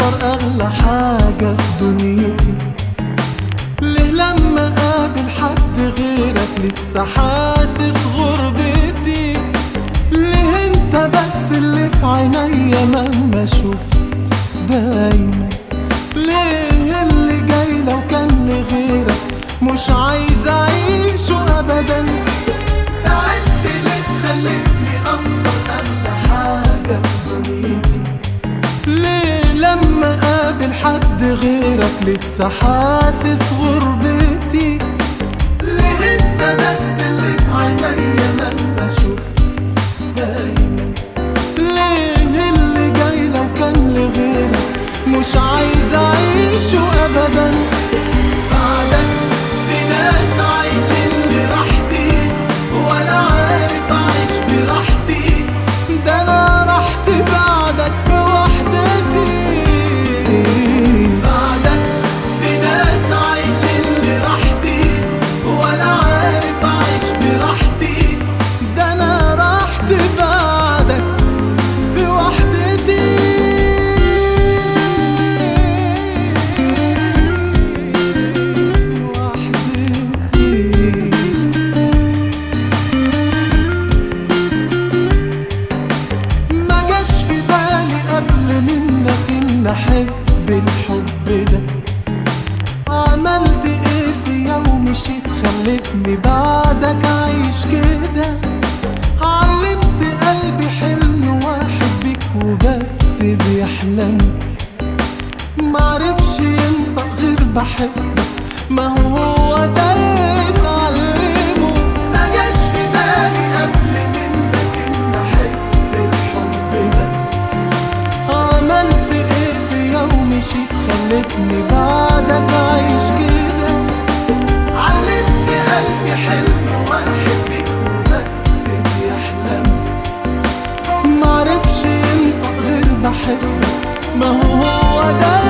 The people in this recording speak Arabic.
أخسر أغلى حاجة في دنيتي؟ ليه لما قابل حد غيرك لسه حاسس غربتي؟ ليه انت بس اللي في عينيا مهما شفت دايما؟ ليه اللي جاي لو كان لغيرك مش عايز أعيشه أبدا؟ بعدت ليه خلتني أخسر أغلى حاجة في دنيتي؟ ليه لما قابل حد غيرك لسه حاسس غربتي؟ ليه انت بس اللي في عينيا مهما شفت دايما؟ ليه اللي جاي لو كان لغيرك مش عايز أعيشه أبدا؟ بعدك في ناس عايشين لراحتي ولا عارف أعيش براحتي، ده أنا راحتي بعدك في وحدتي. بعدك في ناس عايشين لراحتي ولا عارف أعيش براحتي، ده أنا راحتي بعدك في وحدتي. أحب الحب ده عملت ايه فيا ومشيت خلتني بعدك عايش كده؟ علمت قلبي حلم واحد بيك وبس بيحلم، معرفش ينطق غير بحبك، ما هو ده اللي اتعلمه. ما جاش في بالي قبل منك ان احب الحب ده، عملت ايه فيا ومشيت خلتني بعدك عايش كده؟ علمت قلبي حلم واحد بيك وبس بيحلم، معرفش ينطق غير بحبك، ما هو ده